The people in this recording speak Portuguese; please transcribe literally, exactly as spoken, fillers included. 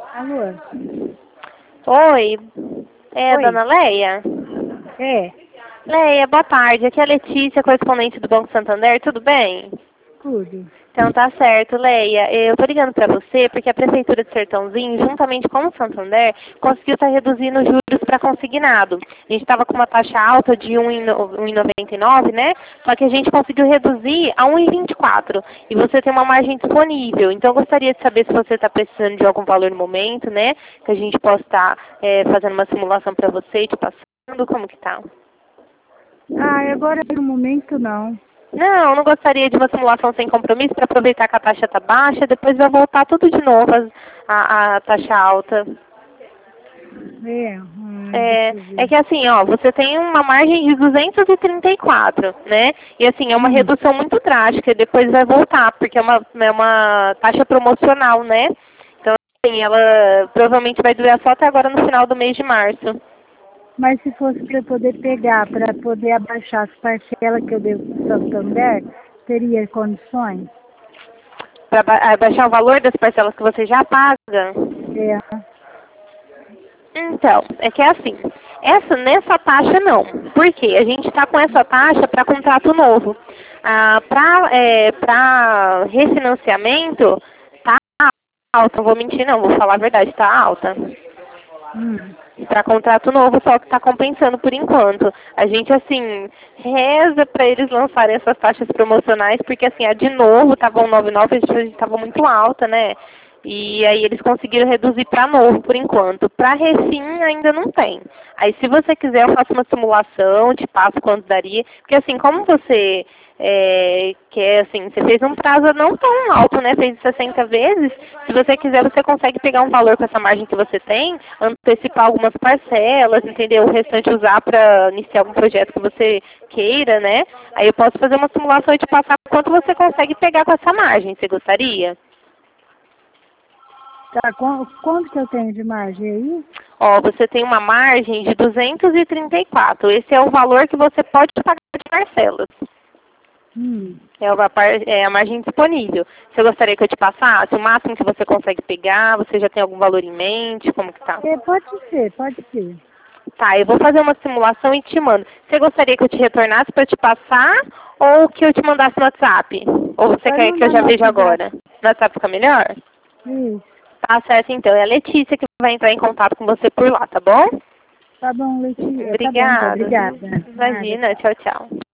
Alô? Oi, é a Oi? dona Leia? É, Leia, boa tarde. Aqui é a Letícia, correspondente do Banco Santander, tudo bem? tudo. Então tá certo, Leia. Eu tô ligando pra você porque a Prefeitura de Sertãozinho, juntamente com o Santander, conseguiu estar reduzindo os juros para consignado. A gente estava com uma taxa alta de um vírgula noventa e nove, né? Só que a gente conseguiu reduzir a um vírgula vinte e quatro. E você tem uma margem disponível. Então eu gostaria de saber se você está precisando de algum valor no momento, né? Que a gente possa estar é, fazendo uma simulação para você e te passando. Como que tá? Ah, agora no momento não. Não, não gostaria de uma simulação sem compromisso para aproveitar que a taxa está baixa, depois vai voltar tudo de novo as- a, a taxa alta. É, hum, É, deixa eu é ver. que assim, ó, você tem uma margem de duzentos e trinta e quatro, né? E assim, é uma Hum, redução muito drástica, e depois vai voltar, porque é uma, é uma taxa promocional, né? Então, assim, ela provavelmente vai durar só até agora no final do mês de março. mas se fosse para eu poder pegar, para poder abaixar as parcelas que eu devo para o Santander, teria condições? Para baixar o valor das parcelas que você já paga. É. Então, é que é assim, essa, nessa taxa não. Por quê? A gente está com essa taxa para contrato novo. Ah, para é, pra refinanciamento, tá alta, não vou mentir não, vou falar a verdade, tá alta. Hum. Para contrato novo, só que está compensando por enquanto. A gente, assim, reza para eles lançarem essas taxas promocionais, porque, assim, a de novo estava um noventa e nove, a gente estava muito alta, né? E aí eles conseguiram reduzir para novo por enquanto. Para refim ainda não tem. Aí se você quiser eu faço uma simulação, te passo quanto daria. Porque assim, como você é, quer, assim, você fez um prazo não tão alto, né? Fez sessenta vezes. Se você quiser, você consegue pegar um valor com essa margem que você tem, antecipar algumas parcelas, entendeu? O restante usar para iniciar algum projeto que você queira, né? Aí eu posso fazer uma simulação e te passar quanto você consegue pegar com essa margem. Você gostaria? Tá, qu- quanto que eu tenho de margem aí? Ó, você tem uma margem de duzentos e trinta e quatro. Esse é o valor que você pode pagar de parcelas. Hum. É a, par- é a margem disponível. Você gostaria que eu te passasse o máximo que você consegue pegar? Você já tem algum valor em mente? Como que tá? É, pode ser, pode ser. Tá, eu vou fazer uma simulação e te mando. Você gostaria que eu te retornasse para te passar ou que eu te mandasse no WhatsApp? Ou você Pode quer que eu mandar já no veja WhatsApp. agora? No WhatsApp fica melhor? Isso. Tá certo, então. É a Letícia que vai entrar em contato com você por lá, tá bom? Tá bom, Letícia. Tá bom, então. Obrigada. Obrigada. Nada, Imagina. tchau. Tchau, tchau.